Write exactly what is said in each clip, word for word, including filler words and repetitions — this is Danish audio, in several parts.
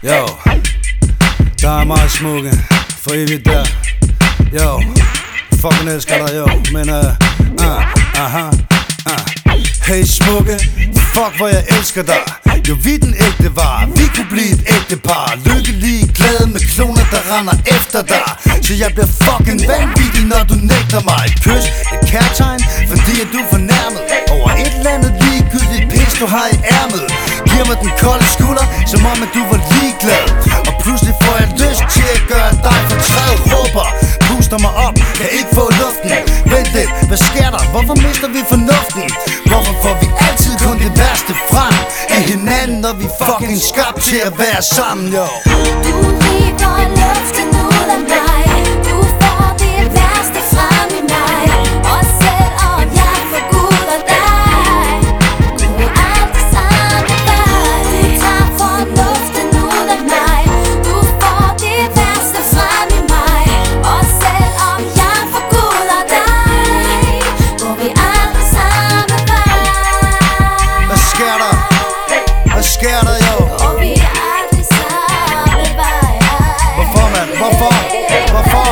Jo, der er meget smukke for evigt der. Jo, fucking elsker dig, jo. Men uh, uh, aha, uh. Hey smukke, fuck hvor jeg elsker dig. Jo, vi den ægte var, vi kunne blive et ægte par. Lykkelige, glade med kloner, der render efter dig. Så jeg bliver fucking vanvittig, når du nægter mig et kys, et kærtegn, fordi at du er fornærmet over et eller andet ligegyldigt pis, du har i ærmet. Giver mig den kolde skulder, som om at du var ligeglad. Og pludselig får jeg lyst til at gøre dig fortræd. Råber, puster mig op, kan ikke få luften. Vent lidt, hvad sker der? Hvorfor mister vi fornuften? Hvorfor får vi altid kun det værste frem af hinanden, når vi fucking skabt til at være sammen, jo? Du river luften ud af mig. Du får det værste frem i mig. Og selvom jeg forguder dig, kunne vi aldrig sammen være. Du tager fornuften ud af mig. Du får det værste frem i mig. Og selvom jeg forguder dig, kunne vi aldrig sammen være. Hvad sker der? Hvad sker der, jo? Og vi er aldrig samme vej. Hvorfor, mand? Hvorfor? Hvorfor?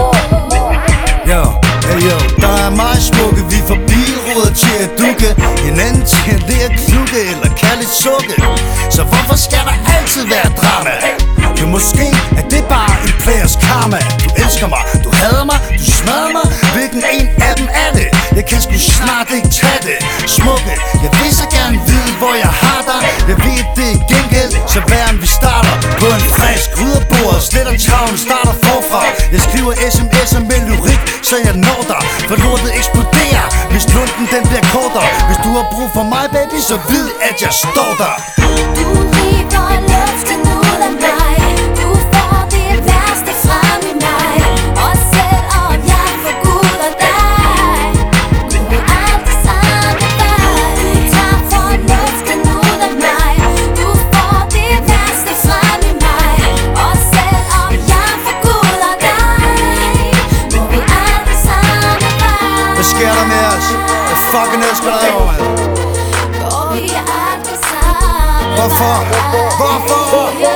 Jo, hey yo, der er meget smukke. Vi får bilruder til at dukke, hinanden til at lære klukke eller kærligt sukke. Så hvorfor skal der altid være drama? Jo, måske er det bare en players karma. Du elsker mig, du hader mig, du smadrer mig. Hvilken en af dem er det? Jeg kan sgu snart ikke tage det. Smukke, jeg vil så gerne vide, hvor jeg har dig. Jeg ved det er gengæld, så væren vi starter på en frisk rydderbord. Sletter travlen, starter forfra. Jeg skriver sms'er med lyrik, så jeg når dig. For lortet eksploderer, hvis lunden den bliver kortere. Hvis du har brug for mig, baby, så vid at jeg står der. Du river luften ud af mig. Du får det værste frem i mig. Og selvom jeg forguder dig, kunne vi aldrig sammen være. Du tager fornuften ud af mig. Du får det værste frem i mig. Og selvom jeg forguder dig, kunne vi aldrig sammen være. Hvad sker der med os? Jeg fucking elsker dig, jo, mand. Går vi aldrig sammen. Hvorfor? Hvorfor?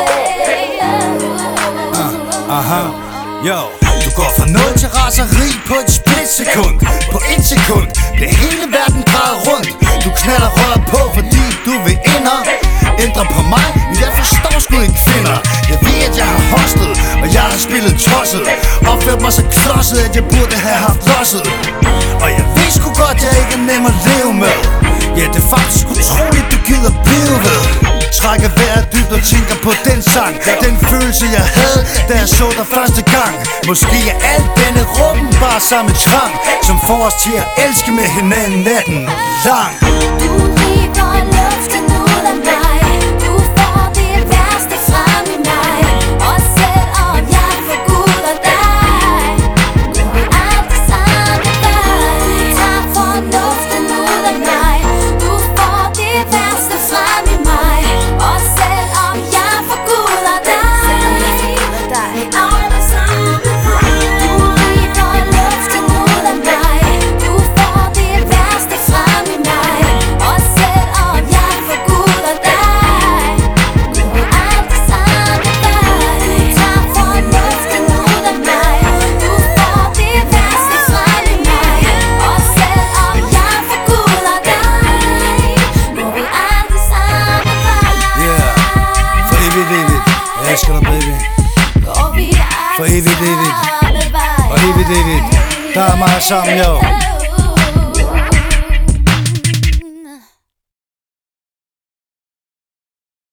Uh, aha, jo. Du går fra nul til raseri på et splitsekund. På et sekund bliver hele verden drejet rundt. Du knaller røret på, fordi du vil indre ændre på mig, men jeg forstår sgu ikke kvinder. Jeg ved at jeg har hostet, og jeg har spillet tosset. Opført mig så klodset, at jeg burde have haft losset. Og jeg ved sgu godt, jeg ikke er nem at leve med. Ja, det er faktisk utroligt, du gider blive ved. Trækker vejret dybt og tænker på den sang. Den følelse jeg havde, da jeg så dig første gang. Måske er alt denne råben bare samme trang, som får os til at elske med hinanden natten lang. Du river luften ud af mig. Du får det værste frem i mig. Og selvom jeg forguder dig, kunne vi aldrig sammen være. Du tager fornuften ud af mig. Du får det værste frem i mig. Og selvom jeg forguder dig, vi aldrig sammen være. Du river luften ud af mig. Du får det værste frem i mig. Og selvom jeg forguder dig, kunne vi aldrig sammen være. Du tager fornuften ud af mig. Du får det værste frem i mig. Og selvom jeg forguder dig, kunne vi aldrig sammen være. Yeah, for evigt, evigt. Jeg elsker dig, baby. Går vi For evigt, evigt. aldrig sammen Og evigt, evigt. Der er meget sammen, jo.